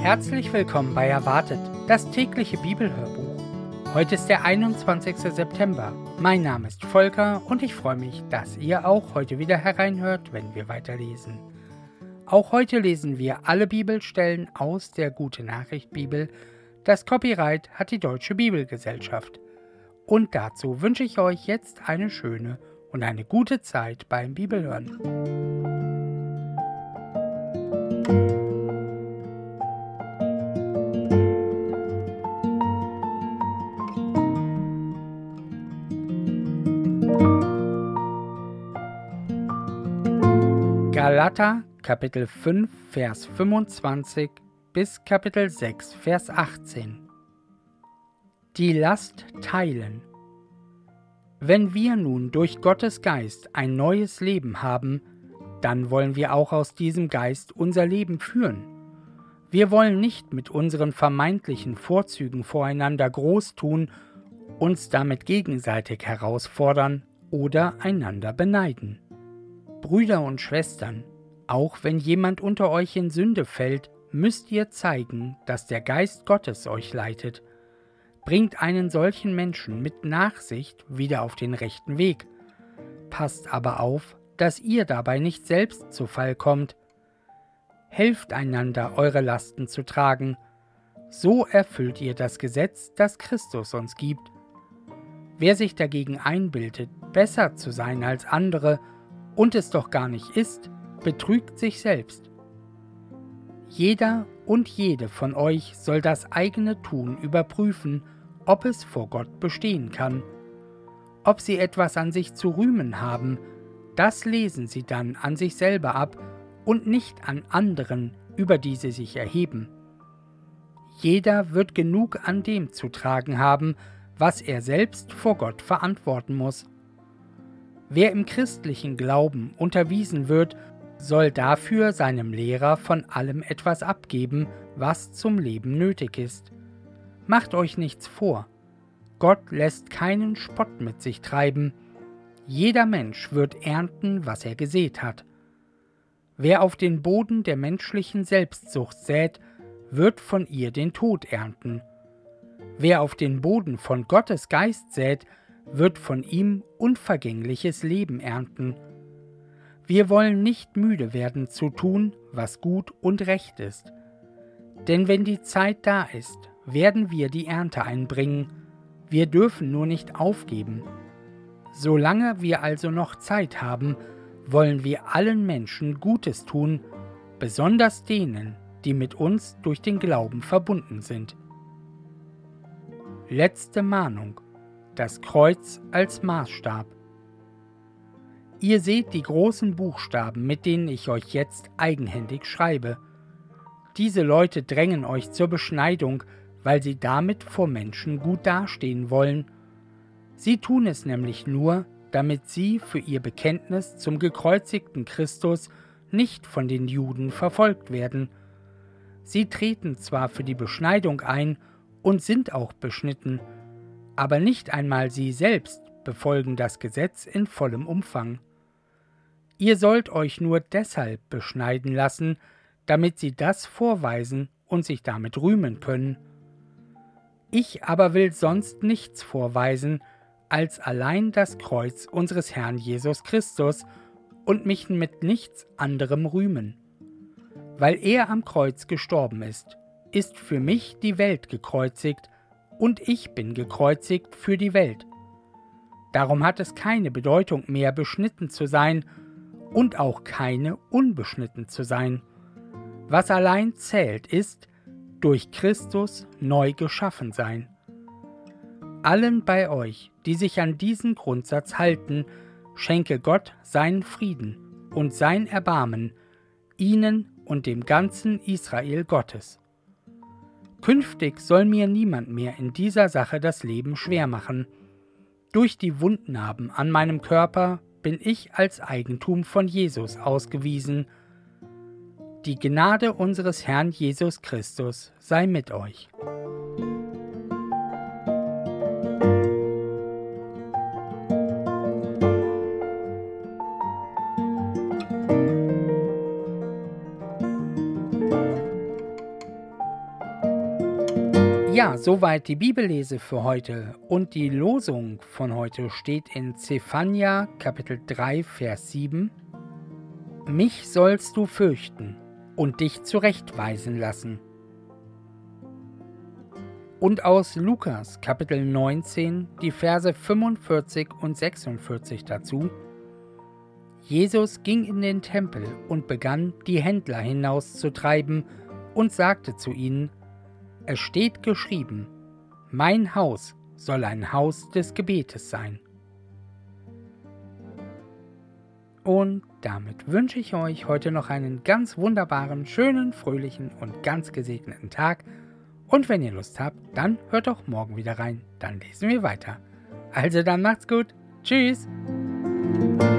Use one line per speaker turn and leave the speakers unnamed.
Herzlich willkommen bei Erwartet, das tägliche Bibelhörbuch. Heute ist der 21. September. Mein Name ist Volker und ich freue mich, dass ihr auch heute wieder hereinhört, wenn wir weiterlesen. Auch heute lesen wir alle Bibelstellen aus der Gute-Nachricht-Bibel. Das Copyright hat die Deutsche Bibelgesellschaft. Und dazu wünsche ich euch jetzt eine schöne und eine gute Zeit beim Bibelhören. Galater, Kapitel 5, Vers 25 bis Kapitel 6, Vers 18. Die Last teilen. Wenn wir nun durch Gottes Geist ein neues Leben haben, dann wollen wir auch aus diesem Geist unser Leben führen. Wir wollen nicht mit unseren vermeintlichen Vorzügen voreinander groß tun, uns damit gegenseitig herausfordern oder einander beneiden. Brüder und Schwestern, auch wenn jemand unter euch in Sünde fällt, müsst ihr zeigen, dass der Geist Gottes euch leitet. Bringt einen solchen Menschen mit Nachsicht wieder auf den rechten Weg. Passt aber auf, dass ihr dabei nicht selbst zu Fall kommt. Helft einander, eure Lasten zu tragen. So erfüllt ihr das Gesetz, das Christus uns gibt. Wer sich dagegen einbildet, besser zu sein als andere und es doch gar nicht ist, betrügt sich selbst. Jeder und jede von euch soll das eigene Tun überprüfen, ob es vor Gott bestehen kann. Ob sie etwas an sich zu rühmen haben, das lesen sie dann an sich selber ab und nicht an anderen, über die sie sich erheben. Jeder wird genug an dem zu tragen haben, was er selbst vor Gott verantworten muss. Wer im christlichen Glauben unterwiesen wird, soll dafür seinem Lehrer von allem etwas abgeben, was zum Leben nötig ist. Macht euch nichts vor. Gott lässt keinen Spott mit sich treiben. Jeder Mensch wird ernten, was er gesät hat. Wer auf den Boden der menschlichen Selbstsucht sät, wird von ihr den Tod ernten. Wer auf den Boden von Gottes Geist sät, wird von ihm unvergängliches Leben ernten. Wir wollen nicht müde werden zu tun, was gut und recht ist. Denn wenn die Zeit da ist, werden wir die Ernte einbringen. Wir dürfen nur nicht aufgeben. Solange wir also noch Zeit haben, wollen wir allen Menschen Gutes tun, besonders denen, die mit uns durch den Glauben verbunden sind. Letzte Mahnung: Das Kreuz als Maßstab. Ihr seht die großen Buchstaben, mit denen ich euch jetzt eigenhändig schreibe. Diese Leute drängen euch zur Beschneidung, weil sie damit vor Menschen gut dastehen wollen. Sie tun es nämlich nur, damit sie für ihr Bekenntnis zum gekreuzigten Christus nicht von den Juden verfolgt werden. Sie treten zwar für die Beschneidung ein und sind auch beschnitten, aber nicht einmal sie selbst befolgen das Gesetz in vollem Umfang. Ihr sollt euch nur deshalb beschneiden lassen, damit sie das vorweisen und sich damit rühmen können. Ich aber will sonst nichts vorweisen, als allein das Kreuz unseres Herrn Jesus Christus und mich mit nichts anderem rühmen. Weil er am Kreuz gestorben ist für mich die Welt gekreuzigt, und ich bin gekreuzigt für die Welt. Darum hat es keine Bedeutung mehr, beschnitten zu sein und auch keine, unbeschnitten zu sein. Was allein zählt, ist, durch Christus neu geschaffen sein. Allen bei euch, die sich an diesen Grundsatz halten, schenke Gott seinen Frieden und sein Erbarmen, ihnen und dem ganzen Israel Gottes. Künftig soll mir niemand mehr in dieser Sache das Leben schwer machen. Durch die Wundnarben an meinem Körper bin ich als Eigentum von Jesus ausgewiesen. Die Gnade unseres Herrn Jesus Christus sei mit euch. Ja, soweit die Bibellese für heute und die Losung von heute steht in Zephania Kapitel 3, Vers 7. Mich sollst du fürchten und dich zurechtweisen lassen. Und aus Lukas Kapitel 19 die Verse 45 und 46 dazu. Jesus ging in den Tempel und begann, die Händler hinauszutreiben und sagte zu ihnen: Es steht geschrieben, mein Haus soll ein Haus des Gebetes sein. Und damit wünsche ich euch heute noch einen ganz wunderbaren, schönen, fröhlichen und ganz gesegneten Tag. Und wenn ihr Lust habt, dann hört doch morgen wieder rein, dann lesen wir weiter. Also dann macht's gut. Tschüss.